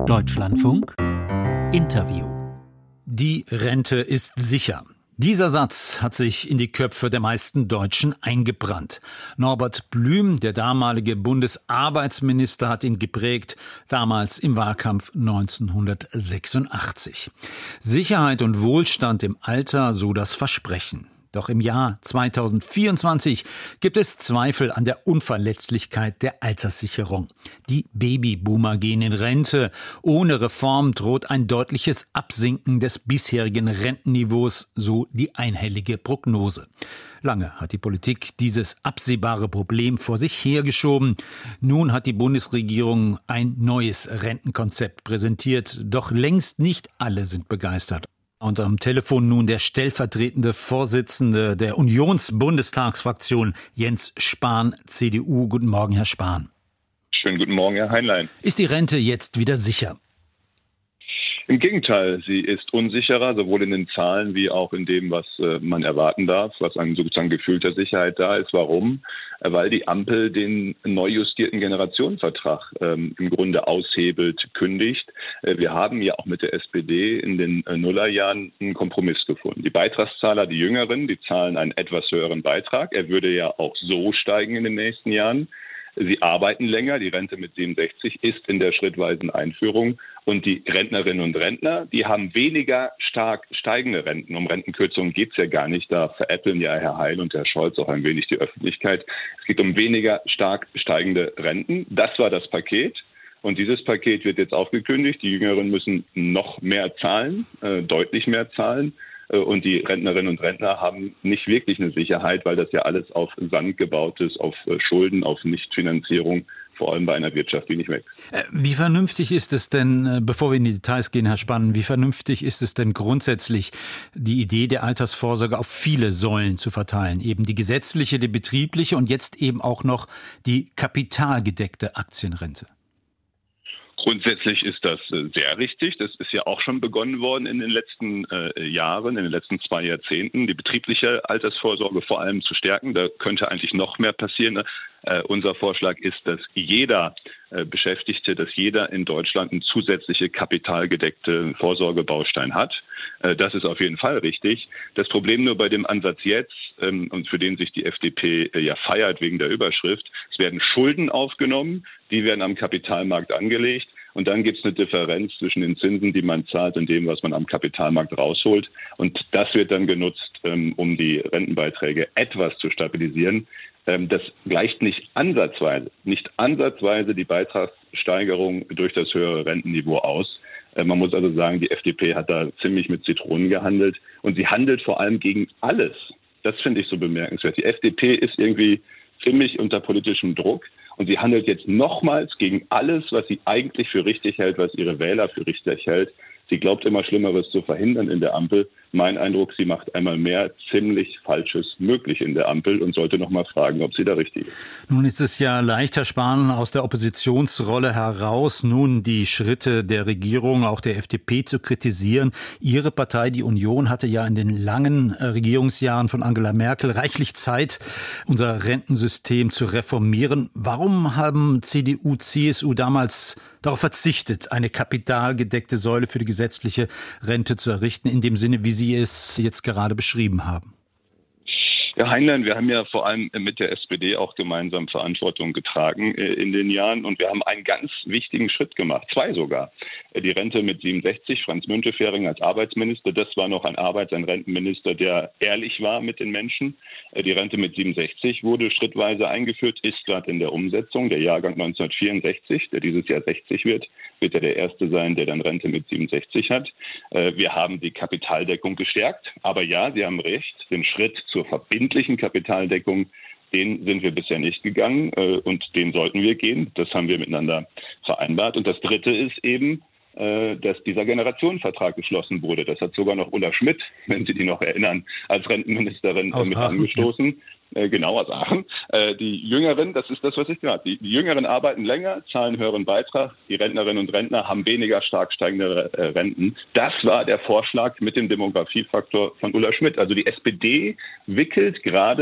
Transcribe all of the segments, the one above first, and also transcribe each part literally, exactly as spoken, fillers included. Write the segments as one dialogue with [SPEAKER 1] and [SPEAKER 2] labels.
[SPEAKER 1] Deutschlandfunk Interview. Die Rente ist sicher. Dieser Satz hat sich in die Köpfe der meisten Deutschen eingebrannt. Norbert Blüm, der damalige Bundesarbeitsminister, hat ihn geprägt, damals im Wahlkampf neunzehnhundertsechsundachtzig. Sicherheit und Wohlstand im Alter, so das Versprechen. Doch im Jahr zweitausendvierundzwanzig gibt es Zweifel an der Unverletzlichkeit der Alterssicherung. Die Babyboomer gehen in Rente. Ohne Reform droht ein deutliches Absinken des bisherigen Rentenniveaus, so die einhellige Prognose. Lange hat die Politik dieses absehbare Problem vor sich hergeschoben. Nun hat die Bundesregierung ein neues Rentenkonzept präsentiert. Doch längst nicht alle sind begeistert. Und am Telefon nun der stellvertretende Vorsitzende der Unionsbundestagsfraktion, Jens Spahn, C D U. Guten Morgen, Herr Spahn.
[SPEAKER 2] Schönen guten Morgen, Herr Heinlein.
[SPEAKER 1] Ist die Rente jetzt wieder sicher?
[SPEAKER 2] Im Gegenteil, sie ist unsicherer, sowohl in den Zahlen wie auch in dem, was äh, man erwarten darf, was an sozusagen gefühlter Sicherheit da ist. Warum? Äh, weil die Ampel den neu justierten Generationenvertrag ähm, im Grunde aushebelt, kündigt. Äh, wir haben ja auch mit der S P D in den äh, Nullerjahren einen Kompromiss gefunden. Die Beitragszahler, die Jüngeren, die zahlen einen etwas höheren Beitrag. Er würde ja auch so steigen in den nächsten Jahren. Sie arbeiten länger, die Rente mit siebenundsechzig ist in der schrittweisen Einführung. Und die Rentnerinnen und Rentner, die haben weniger stark steigende Renten. Um Rentenkürzungen geht es ja gar nicht. Da veräppeln ja Herr Heil und Herr Scholz auch ein wenig die Öffentlichkeit. Es geht um weniger stark steigende Renten. Das war das Paket. Und dieses Paket wird jetzt aufgekündigt. Die Jüngeren müssen noch mehr zahlen, äh, deutlich mehr zahlen. Und die Rentnerinnen und Rentner haben nicht wirklich eine Sicherheit, weil das ja alles auf Sand gebaut ist, auf Schulden, auf Nichtfinanzierung, vor allem bei einer Wirtschaft, die nicht wächst.
[SPEAKER 1] Wie vernünftig ist es denn, bevor wir in die Details gehen, Herr Spahn, wie vernünftig ist es denn grundsätzlich, die Idee der Altersvorsorge auf viele Säulen zu verteilen? Eben die gesetzliche, die betriebliche und jetzt eben auch noch die kapitalgedeckte Aktienrente.
[SPEAKER 2] Grundsätzlich ist das sehr richtig. Das ist ja auch schon begonnen worden in den letzten äh, Jahren, in den letzten zwei Jahrzehnten, die betriebliche Altersvorsorge vor allem zu stärken. Da könnte eigentlich noch mehr passieren. Äh, unser Vorschlag ist, dass jeder äh, Beschäftigte, dass jeder in Deutschland einen zusätzliche kapitalgedeckte Vorsorgebaustein hat. Äh, das ist auf jeden Fall richtig. Das Problem nur bei dem Ansatz jetzt, ähm, und für den sich die F D P äh, ja feiert wegen der Überschrift, es werden Schulden aufgenommen, die werden am Kapitalmarkt angelegt. Und dann gibt es eine Differenz zwischen den Zinsen, die man zahlt, und dem, was man am Kapitalmarkt rausholt. Und das wird dann genutzt, ähm, um die Rentenbeiträge etwas zu stabilisieren. Ähm, das gleicht nicht ansatzweise, nicht ansatzweise die Beitragssteigerung durch das höhere Rentenniveau aus. Äh, man muss also sagen, die F D P hat da ziemlich mit Zitronen gehandelt. Und sie handelt vor allem gegen alles. Das finde ich so bemerkenswert. Die F D P ist irgendwie ziemlich unter politischem Druck. Und sie handelt jetzt nochmals gegen alles, was sie eigentlich für richtig hält, was ihre Wähler für richtig hält. Sie glaubt immer Schlimmeres zu verhindern in der Ampel. Mein Eindruck, sie macht einmal mehr ziemlich Falsches möglich in der Ampel und sollte noch mal fragen, ob sie da richtig ist.
[SPEAKER 1] Nun ist es ja leicht, Herr Spahn, aus der Oppositionsrolle heraus nun die Schritte der Regierung, auch der F D P, zu kritisieren. Ihre Partei, die Union, hatte ja in den langen Regierungsjahren von Angela Merkel reichlich Zeit, unser Rentensystem zu reformieren. Warum haben C D U, C S U damals darauf verzichtet, eine kapitalgedeckte Säule für die gesetzliche Rente zu errichten, in dem Sinne, wie Sie es jetzt gerade beschrieben haben?
[SPEAKER 2] Herr Heinlein, wir haben ja vor allem mit der S P D auch gemeinsam Verantwortung getragen in den Jahren und wir haben einen ganz wichtigen Schritt gemacht, zwei sogar. Die Rente mit siebenundsechzig, Franz Müntefering als Arbeitsminister, das war noch ein Arbeits-, ein Rentenminister, der ehrlich war mit den Menschen. Die Rente mit siebenundsechzig wurde schrittweise eingeführt, ist gerade in der Umsetzung. Der Jahrgang neunzehnhundertvierundsechzig, der dieses Jahr sechzig wird, wird er der Erste sein, der dann Rente mit siebenundsechzig hat. Wir haben die Kapitaldeckung gestärkt, aber ja, Sie haben recht, den Schritt zur verbindlichen Kapitaldeckung, den sind wir bisher nicht gegangen und den sollten wir gehen. Das haben wir miteinander vereinbart. Und das Dritte ist eben, dass dieser Generationenvertrag geschlossen wurde. Das hat sogar noch Ulla Schmidt, wenn Sie die noch erinnern, als Rentenministerin
[SPEAKER 1] aus
[SPEAKER 2] mit
[SPEAKER 1] Aachen,
[SPEAKER 2] angestoßen. Ja. Genau, aus Aachen. Die Jüngeren, das ist das, was ich gerade. Die Jüngeren arbeiten länger, zahlen höheren Beitrag. Die Rentnerinnen und Rentner haben weniger stark steigende Renten. Das war der Vorschlag mit dem Demografiefaktor von Ulla Schmidt. Also die S P D wickelt gerade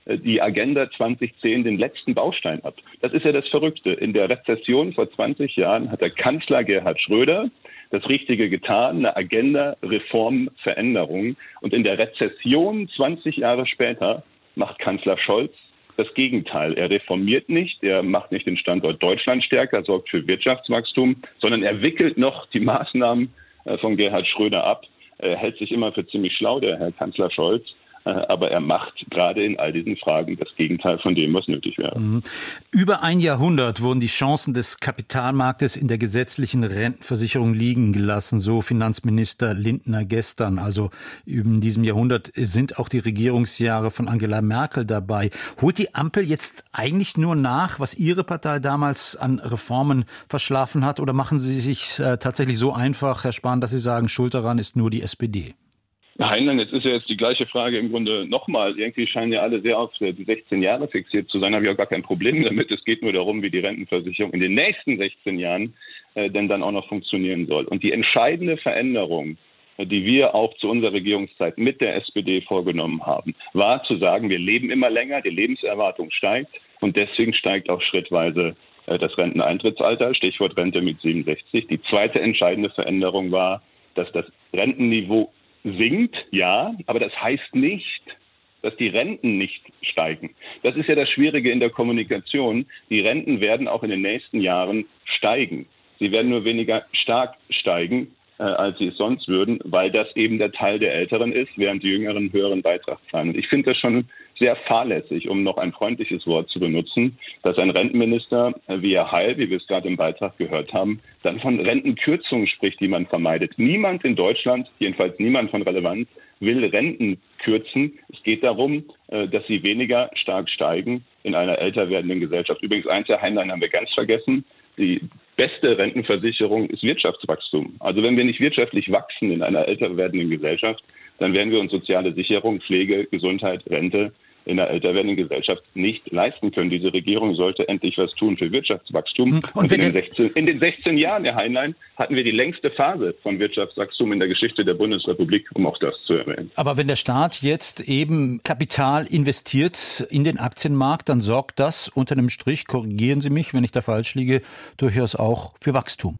[SPEAKER 2] die Agenda zwanzig zehn den letzten Baustein ab. Das ist ja das Verrückte. In der Rezession vor zwanzig Jahren hat der Kanzler Gerhard Schröder das Richtige getan, eine Agenda, Reform, Veränderung. Und in der Rezession zwanzig Jahre später macht Kanzler Scholz das Gegenteil. Er reformiert nicht, er macht nicht den Standort Deutschland stärker, sorgt für Wirtschaftswachstum, sondern er wickelt noch die Maßnahmen von Gerhard Schröder ab. Er hält sich immer für ziemlich schlau, der Herr Kanzler Scholz. Aber er macht gerade in all diesen Fragen das Gegenteil von dem, was nötig wäre.
[SPEAKER 1] Mhm. Über ein Jahrhundert wurden die Chancen des Kapitalmarktes in der gesetzlichen Rentenversicherung liegen gelassen, so Finanzminister Lindner gestern. Also in diesem Jahrhundert sind auch die Regierungsjahre von Angela Merkel dabei. Holt die Ampel jetzt eigentlich nur nach, was Ihre Partei damals an Reformen verschlafen hat? Oder machen Sie sich äh, tatsächlich so einfach, Herr Spahn, dass Sie sagen, schuld daran ist nur die S P D?
[SPEAKER 2] Heinlein, jetzt ist ja jetzt die gleiche Frage im Grunde nochmal. Irgendwie scheinen ja alle sehr auf die sechzehn Jahre fixiert zu sein. Da habe ich auch gar kein Problem damit. Es geht nur darum, wie die Rentenversicherung in den nächsten sechzehn Jahren äh, denn dann auch noch funktionieren soll. Und die entscheidende Veränderung, äh, die wir auch zu unserer Regierungszeit mit der S P D vorgenommen haben, war zu sagen, wir leben immer länger, die Lebenserwartung steigt und deswegen steigt auch schrittweise äh, das Renteneintrittsalter, Stichwort Rente mit siebenundsechzig. Die zweite entscheidende Veränderung war, dass das Rentenniveau sinkt, ja, aber das heißt nicht, dass die Renten nicht steigen. Das ist ja das Schwierige in der Kommunikation. Die Renten werden auch in den nächsten Jahren steigen. Sie werden nur weniger stark steigen, äh, als sie es sonst würden, weil das eben der Teil der Älteren ist, während die Jüngeren einen höheren Beitrag zahlen. Und ich finde das schon sehr fahrlässig, um noch ein freundliches Wort zu benutzen, dass ein Rentenminister wie Herr Heil, wie wir es gerade im Beitrag gehört haben, dann von Rentenkürzungen spricht, die man vermeidet. Niemand in Deutschland, jedenfalls niemand von Relevanz, will Renten kürzen. Es geht darum, dass sie weniger stark steigen in einer älter werdenden Gesellschaft. Übrigens, eins, Herr Heinlein, haben wir ganz vergessen. Die beste Rentenversicherung ist Wirtschaftswachstum. Also wenn wir nicht wirtschaftlich wachsen in einer älter werdenden Gesellschaft, dann werden wir uns soziale Sicherung, Pflege, Gesundheit, Rente in einer älter werdenden Gesellschaft nicht leisten können. Diese Regierung sollte endlich was tun für Wirtschaftswachstum. Und, Und in, den sechzehn, in den sechzehn Jahren, Herr Heinlein, hatten wir die längste Phase von Wirtschaftswachstum in der Geschichte der Bundesrepublik, um auch das zu erwähnen.
[SPEAKER 1] Aber wenn der Staat jetzt eben Kapital investiert in den Aktienmarkt, dann sorgt das unter einem Strich, korrigieren Sie mich, wenn ich da falsch liege, durchaus auch für Wachstum.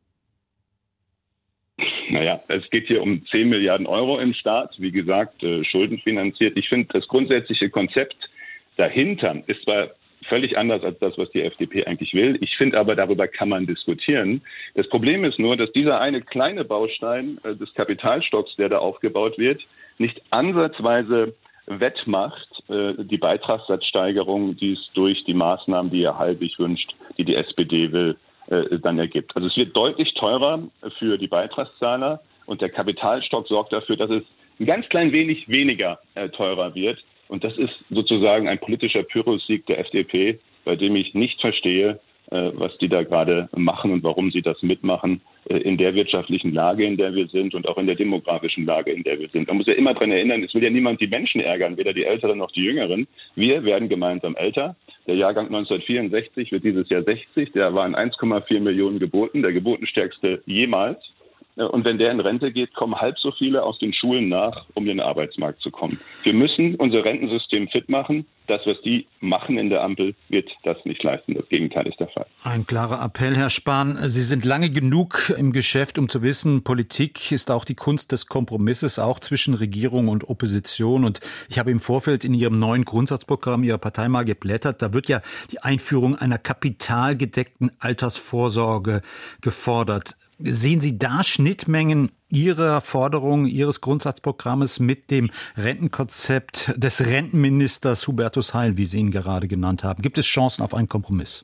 [SPEAKER 2] Naja, es geht hier um zehn Milliarden Euro im Staat, wie gesagt, äh, schuldenfinanziert. Ich finde, das grundsätzliche Konzept dahinter ist zwar völlig anders als das, was die F D P eigentlich will. Ich finde aber, darüber kann man diskutieren. Das Problem ist nur, dass dieser eine kleine Baustein äh, des Kapitalstocks, der da aufgebaut wird, nicht ansatzweise wettmacht, äh, die Beitragssatzsteigerung, die es durch die Maßnahmen, die Herr Heil sich wünscht, die die S P D will, dann ergibt. Also es wird deutlich teurer für die Beitragszahler und der Kapitalstock sorgt dafür, dass es ein ganz klein wenig weniger äh, teurer wird. Und das ist sozusagen ein politischer Pyrrhussieg der F D P, bei dem ich nicht verstehe, äh, was die da gerade machen und warum sie das mitmachen äh, in der wirtschaftlichen Lage, in der wir sind und auch in der demografischen Lage, in der wir sind. Man muss ja immer daran erinnern, es will ja niemand die Menschen ärgern, weder die Älteren noch die Jüngeren. Wir werden gemeinsam älter. Der Jahrgang neunzehnhundertvierundsechzig wird dieses Jahr sechzig. Der waren eins Komma vier Millionen geboten, der geburtenstärkste jemals. Und wenn der in Rente geht, kommen halb so viele aus den Schulen nach, um in den Arbeitsmarkt zu kommen. Wir müssen unser Rentensystem fit machen. Das, was die machen in der Ampel, wird das nicht leisten. Das Gegenteil ist der Fall.
[SPEAKER 1] Ein klarer Appell, Herr Spahn. Sie sind lange genug im Geschäft, um zu wissen, Politik ist auch die Kunst des Kompromisses, auch zwischen Regierung und Opposition. Und ich habe im Vorfeld in Ihrem neuen Grundsatzprogramm Ihrer Partei mal geblättert. Da wird ja die Einführung einer kapitalgedeckten Altersvorsorge gefordert. Sehen Sie da Schnittmengen Ihrer Forderung, Ihres Grundsatzprogrammes mit dem Rentenkonzept des Rentenministers Hubertus Heil, wie Sie ihn gerade genannt haben? Gibt es Chancen auf einen Kompromiss?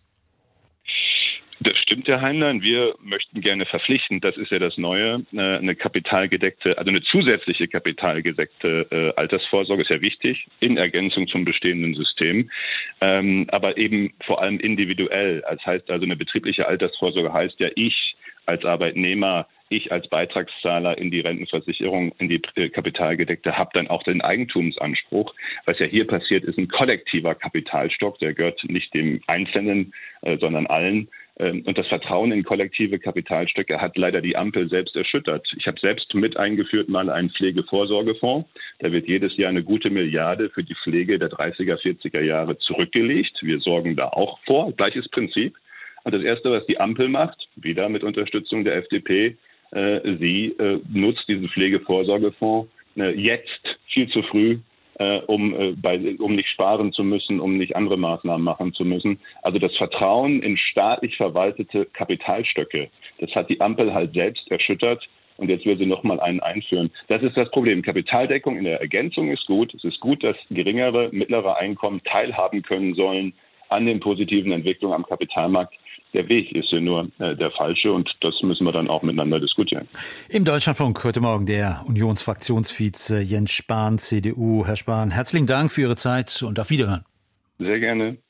[SPEAKER 2] Das stimmt, Herr Heinlein. Wir möchten gerne verpflichten, das ist ja das Neue, eine kapitalgedeckte, also eine zusätzliche kapitalgedeckte äh, Altersvorsorge ist ja wichtig, in Ergänzung zum bestehenden System, ähm, aber eben vor allem individuell. Das heißt also, eine betriebliche Altersvorsorge heißt ja, ich als Arbeitnehmer, ich als Beitragszahler in die Rentenversicherung, in die kapitalgedeckte, habe dann auch den Eigentumsanspruch. Was ja hier passiert, ist ein kollektiver Kapitalstock, der gehört nicht dem Einzelnen, äh, sondern allen. Und das Vertrauen in kollektive Kapitalstöcke hat leider die Ampel selbst erschüttert. Ich habe selbst mit eingeführt mal einen Pflegevorsorgefonds. Da wird jedes Jahr eine gute Milliarde für die Pflege der dreißiger, vierziger Jahre zurückgelegt. Wir sorgen da auch vor. Gleiches Prinzip. Und das Erste, was die Ampel macht, wieder mit Unterstützung der F D P, äh, sie äh, nutzt diesen Pflegevorsorgefonds äh, jetzt viel zu früh, Äh, um, äh, bei, um nicht sparen zu müssen, um nicht andere Maßnahmen machen zu müssen. Also das Vertrauen in staatlich verwaltete Kapitalstöcke, das hat die Ampel halt selbst erschüttert und jetzt will sie nochmal einen einführen. Das ist das Problem. Kapitaldeckung in der Ergänzung ist gut. Es ist gut, dass geringere, mittlere Einkommen teilhaben können sollen an den positiven Entwicklungen am Kapitalmarkt. Der Weg ist ja nur äh, der falsche und das müssen wir dann auch miteinander diskutieren.
[SPEAKER 1] Im Deutschlandfunk heute Morgen der Unionsfraktionsvize Jens Spahn, C D U. Herr Spahn, herzlichen Dank für Ihre Zeit und auf Wiederhören.
[SPEAKER 2] Sehr gerne.